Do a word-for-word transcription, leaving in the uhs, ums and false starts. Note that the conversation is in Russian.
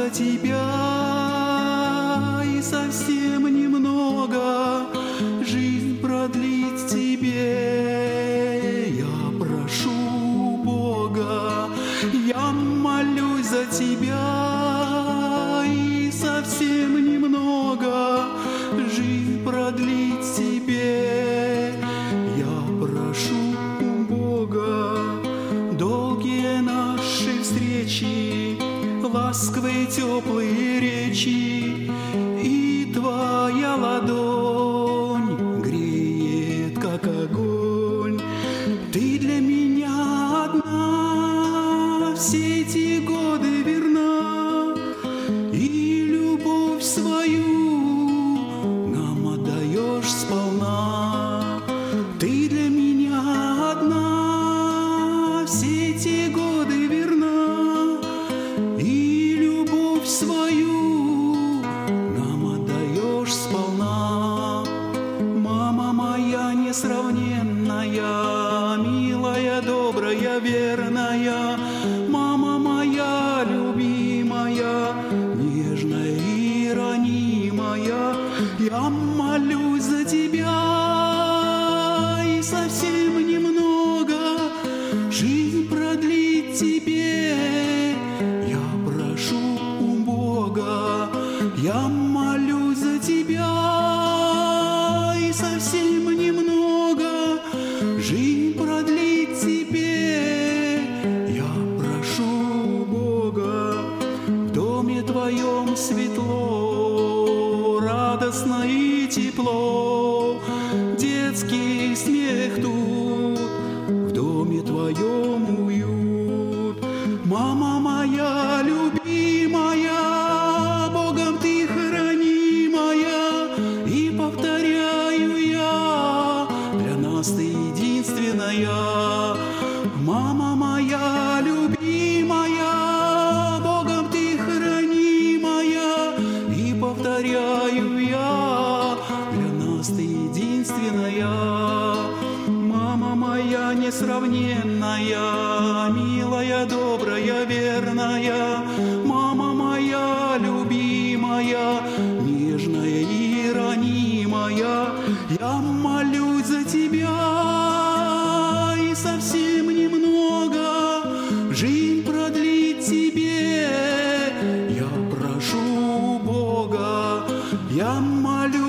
за тебя и совсем немного жизнь продлить тебе. Я прошу Бога, я молюсь за тебя и совсем немного жизнь продлить тебе. Я прошу Бога, долгие наши встречи, ласковые теплые речи, и твоя ладонь греет, как огонь. Ты для меня одна, все эти годы верна, и любовь свою нам отдаешь сполна. Ты для меня одна, все эти годы верна, и любовь свою нам отдаешь сполна. Мама моя несравненная, милая, добрая, верная, мама моя любимая, нежная и ранимая, я молюсь за тебя и совсем немного жизнь продлить тебе. Я прошу у Бога, я молюсь за тебя и совсем немного жизнь продлить тебе. Я прошу Бога, в доме твоем светло, радостно и тепло, детский смех тут, в доме твоем уют. Мама моя любимая, Богом ты хранимая, и повторяю я, для нас ты единственная. Мама моя любимая, Богом ты хранимая, и повторяю я, для нас ты единственная. Мама моя несравненная, милая, добрая, верная, мама моя любимая, нежная и ранимая, я молюсь за тебя и совсем немного жизнь продлить тебе. Я прошу Бога, я молюсь